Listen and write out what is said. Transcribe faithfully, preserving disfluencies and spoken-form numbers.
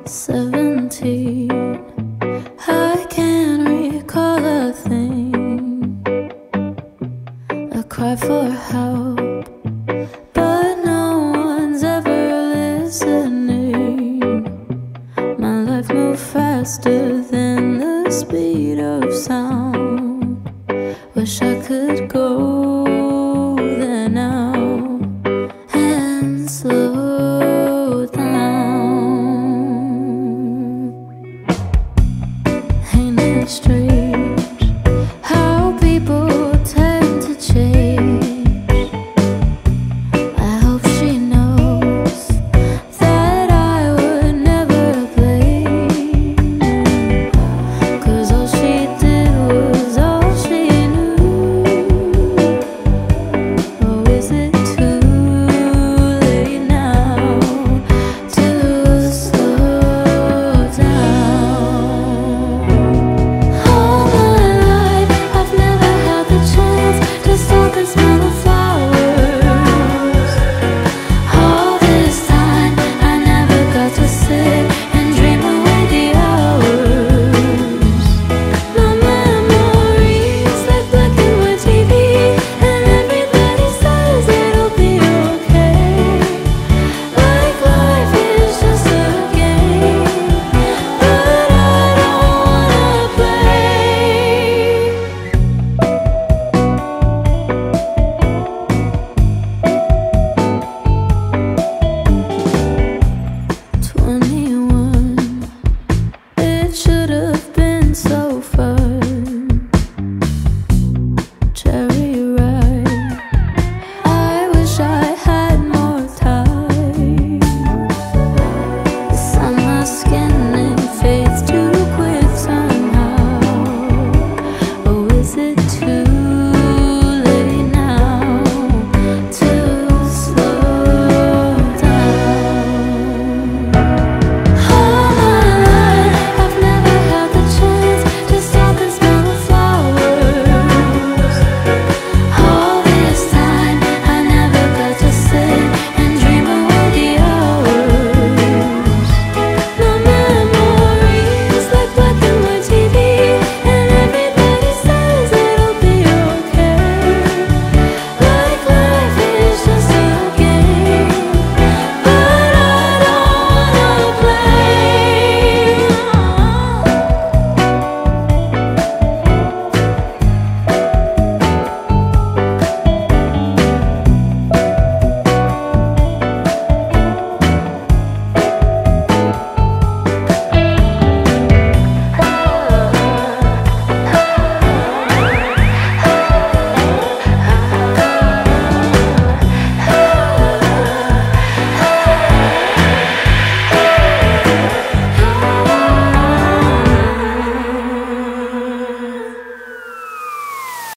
Seventeen, I can't recall a thing. I cry for help, but no one's ever listening. My life moved faster than the speed of sound. Wish I could go there now and slow down. Ain't it strange how people tend to change? I hope she knows that I would never blame her, 'cause all she did was all she knew. Oh, is it too late now to slow down? All my life I've never had the chance to stop and smell the flowers. All this time I never got to sit and dream away the hours. My memories like black and white T V, and everybody says it'll be okay. Like life is just a game, but I don't wanna play. Twenty